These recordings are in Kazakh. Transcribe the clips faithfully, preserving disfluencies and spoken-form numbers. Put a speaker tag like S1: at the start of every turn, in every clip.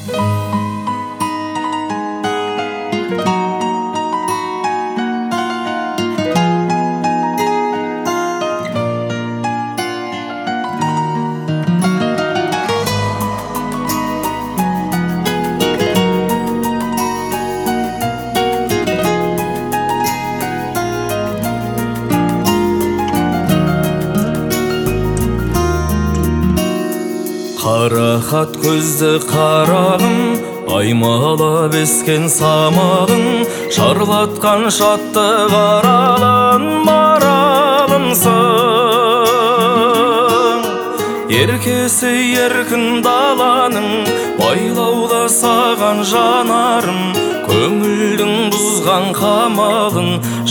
S1: Қарақат көзді қарағым, аймалап ескен самалың, шарлатқан шатты қаралын маралымсың. Еркесі еркін даланың, байлауда саған жанарым, көңілдің бұзған қамалын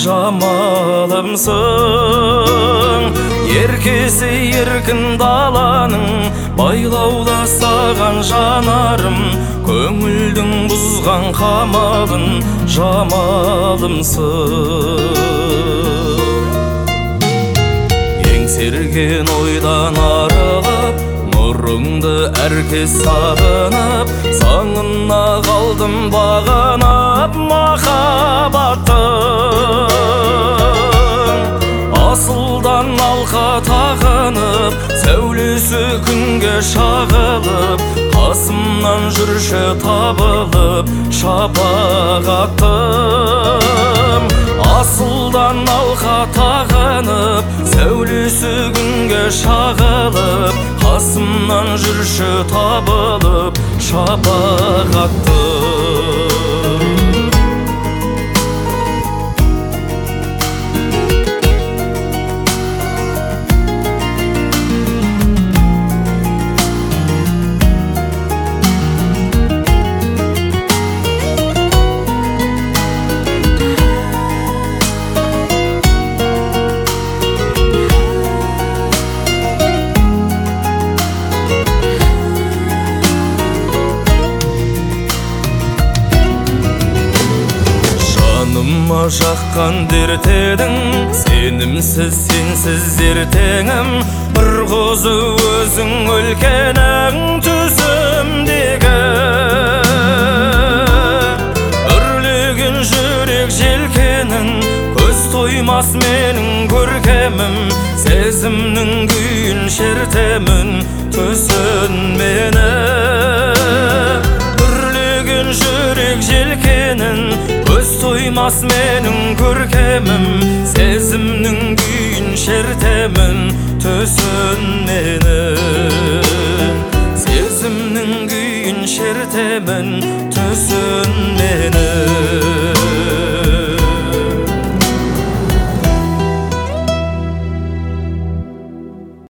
S1: жамалымсың. Еркесі еркін даланың, байлауда саған жанарым, көңілдің бұзған қамалын жамалымсың. Еңсерген ойдан арылып, нұрыңды әркез сағынып, саңына қалдым бағынып махаббаттың. Асылдан алқа тағынып, сәулесі күнге шағылып, қасымнан жүрші табылып шапағаттым. Асылдан алқа тағынып, сәулесі күнге шағылып, қасымнан жүрші табылып шапағаттым. Жаныма жаққан дертедің, сенімсіз сенсіз ертеңім, бір қозы өзің өлкенің түсімдегі. Үрлеген жүрек желкенің, көз тоймас менің көркемім, сезімнің күйін шертемін түсін мені. Үрлеген жүрек желкенің, көз тоймас менің көркемім, сезімнің күйін шертемін түсін мені. Сезімнің күйін шертемін түсін мені.